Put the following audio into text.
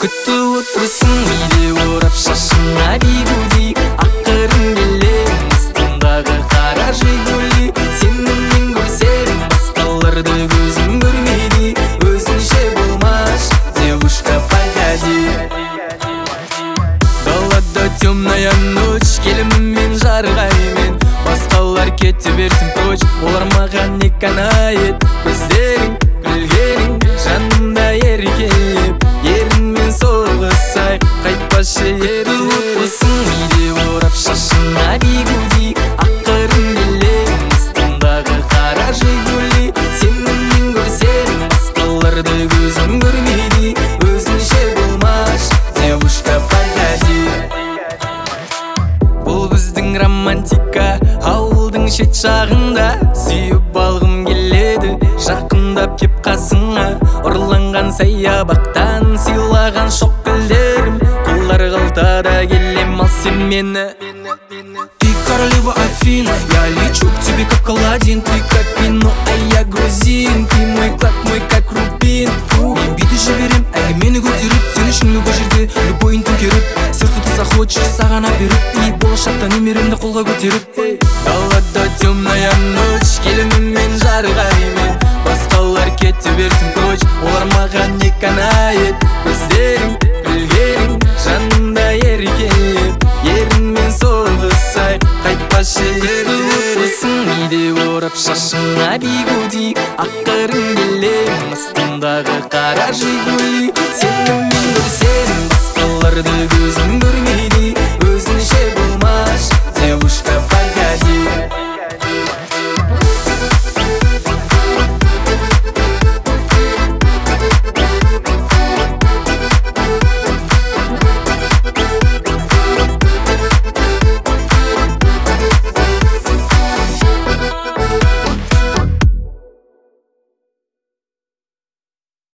күтіп отырсың үйде орап шашыңа бигуди. Ақырын келем астыңдағы қара жигули. Сенімнен көрсем басқаларды көзім көрмейді. Өзінше болмаш, девушка, погоди. Далада темная ночь, келіммен жарғаймен. Басқалар кете берсін прочь, олар маған не канает. Көздерің, күлгенің, жанымда еркелеп, ерінмен соғысай, қайтпашы еркелеп. Отпысың үйде орап шашыңа бигуди. Ақырын келем астыңдағы қара жигули. Сенімнен көрсем басқаларды көзім көрмейді. Өзінше болмаш, девушка, погоди. Бұл біздің романтика ауылдың шет жағында. Сүйіп алғым келеді, жақындап кеп қасыңа. Ұрланған саябақтан сыйлаған шоқ гүлдерім. Қолдар қалтада келем, ал сен мені. Ты королева Афин, я лечу к тебе как Аладдин. Ты как вино, а я грузин. Ты мой клад, мой как рубин. Мен биді жіберем, әңгімені көтеріп, сен үшін любой жерде любойын төңкеріп. Сердце ты захочешь, саған әперіп, и болашақта немеремді қолға көтеріп. Далада темная ночь, келіммен жарғаймен. Басқалар кете берсін прочь, олар маған не канает. Көздерің, күлгенің, жанымда еркелеп, ерінмен соғысай, қайтпашы еркелеп. Отпысың үйде орап шашыңа бигуди. Ақырын келем астыңдағы қара жигули. Сеніммен көрсем басқаларды көзім көрмейді.